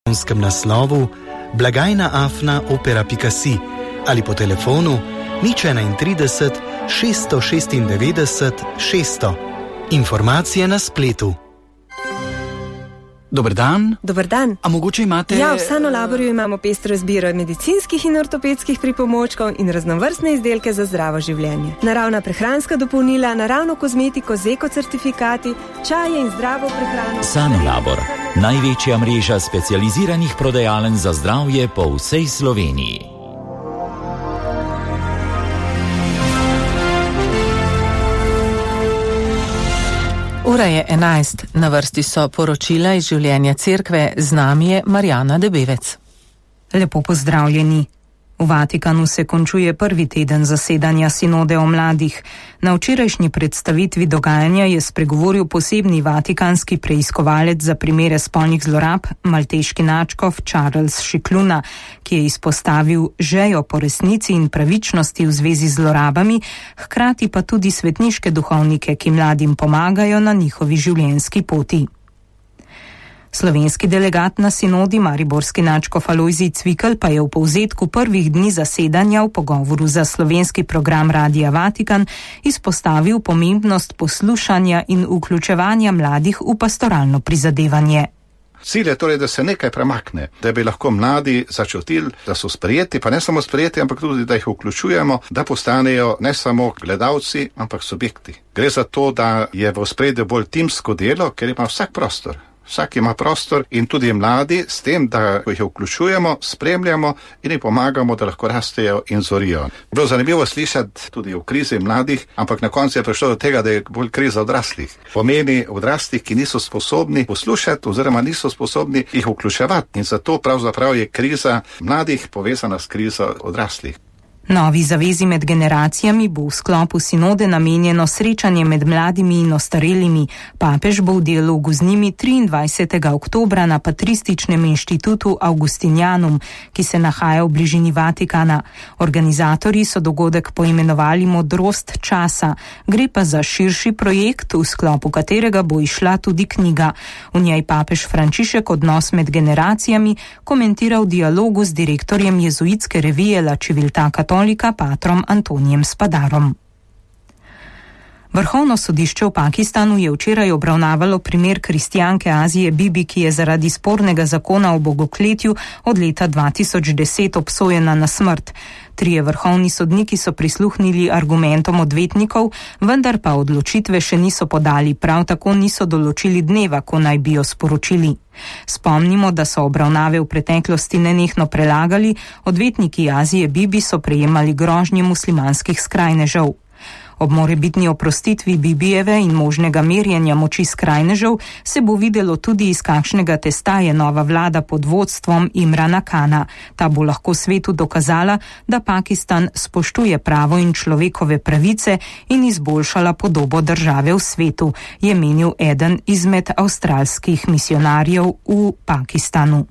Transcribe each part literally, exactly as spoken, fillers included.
naslovu blagajna afna opera pika si ali po telefonu nič enaintrideset šeststo šestindevetdeset šeststo. Informacije na spletu. Dober dan. Dober dan. A mogoče imate... Ja, v Sanolaborju imamo pestro zbiro medicinskih in ortopedskih pripomočkov in raznovrstne izdelke za zdravo življenje. Naravna prehranska dopolnila, naravno kozmetiko z ekocertifikati, čaje in zdravo prehrano. Sanolabor, največja mreža specializiranih prodajaln za zdravje po vsej Sloveniji. Ura je enajst, na vrsti so poročila iz življenja cerkve, z nami je Marjana Debevec. Lepo pozdravljeni. V Vatikanu se končuje prvi teden zasedanja sinode o mladih. Na včerajšnji predstavitvi dogajanja je spregovoril posebni vatikanski preiskovalec za primere spolnih zlorab, malteški nadškof Charles Šikluna, ki je izpostavil žejo po resnici in pravičnosti v zvezi z zlorabami, hkrati pa tudi svetniške duhovnike, ki mladim pomagajo na njihovi življenjski poti. Slovenski delegat na sinodi, mariborski nadškof Alojzij Cvikl, pa je v povzetku prvih dni zasedanja v pogovoru za slovenski program Radia Vatikan izpostavil pomembnost poslušanja in vključevanja mladih v pastoralno prizadevanje. Cilj je torej, da se nekaj premakne, da bi lahko mladi začutili, da so sprejeti, pa ne samo sprejeti, ampak tudi, da jih vključujemo, da postanejo ne samo gledalci, ampak subjekti. Gre za to, da je v ospredju bolj timsko delo, ker ima vsak prostor. Vsak ima prostor in tudi mladi s tem, da jih vključujemo, spremljamo in jim pomagamo, da lahko rastejo in zorijo. Bilo zanimivo slišati tudi o krizi mladih, ampak na koncu je prišlo do tega, da je bolj kriza odraslih. Pomeni odraslih, ki niso sposobni poslušati oziroma niso sposobni jih vključevati in zato pravzaprav je kriza mladih povezana s krizo odraslih. Novi zavezi med generacijami bo v sklopu sinode namenjeno srečanje med mladimi in ostarelimi. Papež bo v dialogu z njimi triindvajsetega oktobra na Patrističnem inštitutu Augustinianum, ki se nahaja v bližini Vatikana. Organizatorji so dogodek poimenovali Modrost časa. Gre pa za širši projekt, v sklopu katerega bo izšla tudi knjiga. V njej papež Frančišek odnos med generacijami komentira v dialogu z direktorjem jezuitske revije La Civiltà Cattolica patrom Antonijem Spadarom. Vrhovno sodišče v Pakistanu je včeraj obravnavalo primer kristjanke Azije Bibi, ki je zaradi spornega zakona o bogokletju od leta dva tisoč deset obsojena na smrt. Trije vrhovni sodniki so prisluhnili argumentom odvetnikov, vendar pa odločitve še niso podali, prav tako niso določili dneva, ko naj bi jo sporočili. Spomnimo, da so obravnave v preteklosti nenehno prelagali, odvetniki Azije Bibi so prejemali grožnje muslimanskih skrajnežev. Ob morebitni oprostitvi Bibijeve in možnega merjenja moči skrajnežev se bo videlo tudi, iz kakšnega testa je nova vlada pod vodstvom Imrana Kana. Ta bo lahko svetu dokazala, da Pakistan spoštuje pravo in človekove pravice in izboljšala podobo države v svetu, je menil eden izmed avstralskih misionarjev v Pakistanu.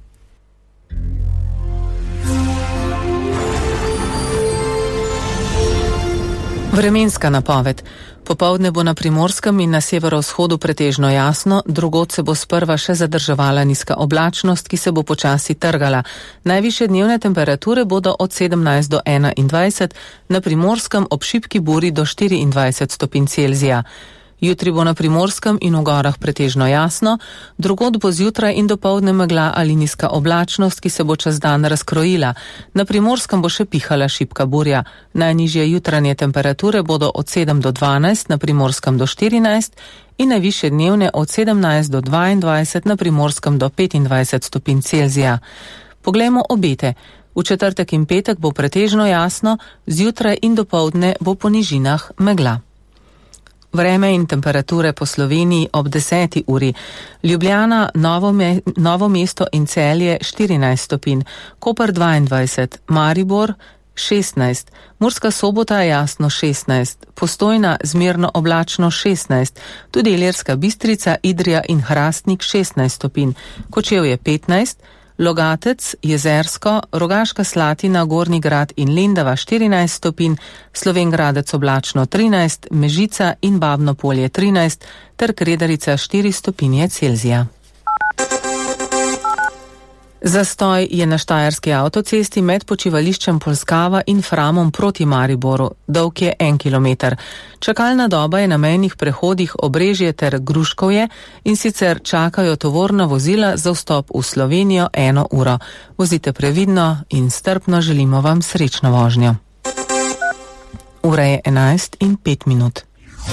Vremenska napoved. Popoldne bo na Primorskem in na severovzhodu pretežno jasno, drugod se bo sprva še zadrževala nizka oblačnost, ki se bo počasi trgala. Najvišje dnevne temperature bodo od sedemnajst do enaindvajset, na Primorskem ob šibki buri do štiriindvajset stopinj Celzija. Jutri bo na Primorskem in v gorah pretežno jasno, drugod bo zjutraj in dopoldne megla ali nizka oblačnost, ki se bo čez dan razkrojila. Na Primorskem bo še pihala šibka burja. Najnižje jutranje temperature bodo od sedem do dvanajst, na Primorskem do štirinajst in najvišje dnevne od sedemnajst do dvaindvajset, na Primorskem do petindvajset stopinj Celzija. Poglejmo obete. V četrtek in petek bo pretežno jasno, zjutraj in dopoldne bo po nižinah megla. Vreme in temperature po Sloveniji ob deseti uri. Ljubljana, Novo, me, Novo mesto in Celje štirinajst stopinj, Koper dvaindvajset, Maribor šestnajst, Murska Sobota jasno šestnajst, Postojna zmerno oblačno šestnajst, tudi Ilirska Bistrica, Idrija in Hrastnik šestnajst stopinj, Kočevje petnajst, Logatec, Jezersko, Rogaška Slatina, Gornji Grad in Lendava štirinajst stopinj, Slovenj Gradec oblačno trinajst, Mežica in Babno Polje trinajst ter Kredarica štiri stopinje Celzija. Zastoj je na štajerski avtocesti med počivališčem Polskava in Framom proti Mariboru, dolg je en kilometer. Čakalna doba je na mejnih prehodih Obrežje ter Gruškovje in sicer čakajo tovorna vozila za vstop v Slovenijo eno uro. Vozite previdno in strpno, želimo vam srečno vožnjo. Ura je enajst in pet minut.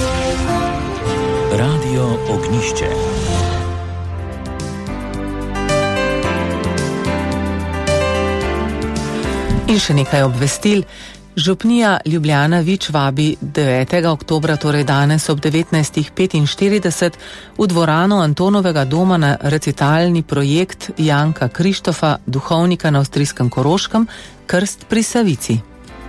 Radio Ognjišče. In še nekaj obvestil. Župnija Ljubljana Vič vabi devetega oktobra, torej danes ob devetnajst petinštirideset, v dvorano Antonovega doma na recitalni projekt Janka Krištofa, duhovnika na avstrijskem Koroškem, Krst pri Savici.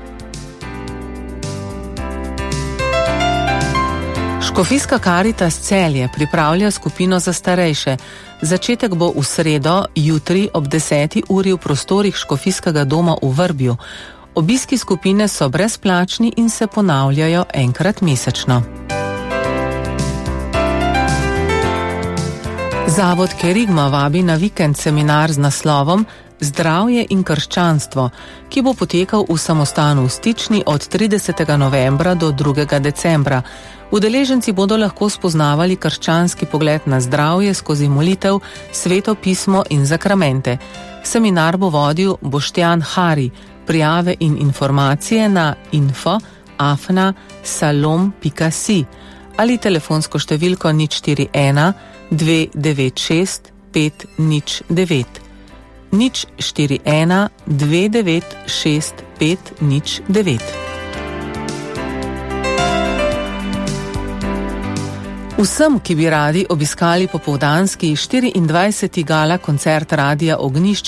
Škofijska Karitas Celje pripravlja skupino za starejše. Začetek bo v sredo, jutri ob deseti uri v prostorih Škofijskega doma v Vrbju. Obiski skupine so brezplačni in se ponavljajo enkrat mesečno. Zavod Kerigma vabi na vikend seminar z naslovom Zdravje in krščanstvo, ki bo potekal v samostanu v Stični od tridesetega novembra do drugega decembra. Udeleženci bodo lahko spoznavali krščanski pogled na zdravje skozi molitev, sveto pismo in zakramente. Seminar bo vodil Boštjan Hari. Prijave in informacije na info afna salom pika si ali telefonsko številko nič štiri ena dve devet šest pet nič devet. nič štiri ena dve devet šest pet nič devet. Vsem, ki bi radi obiskali popoldanski štiriindvajseti gala koncert Radia Ognjišče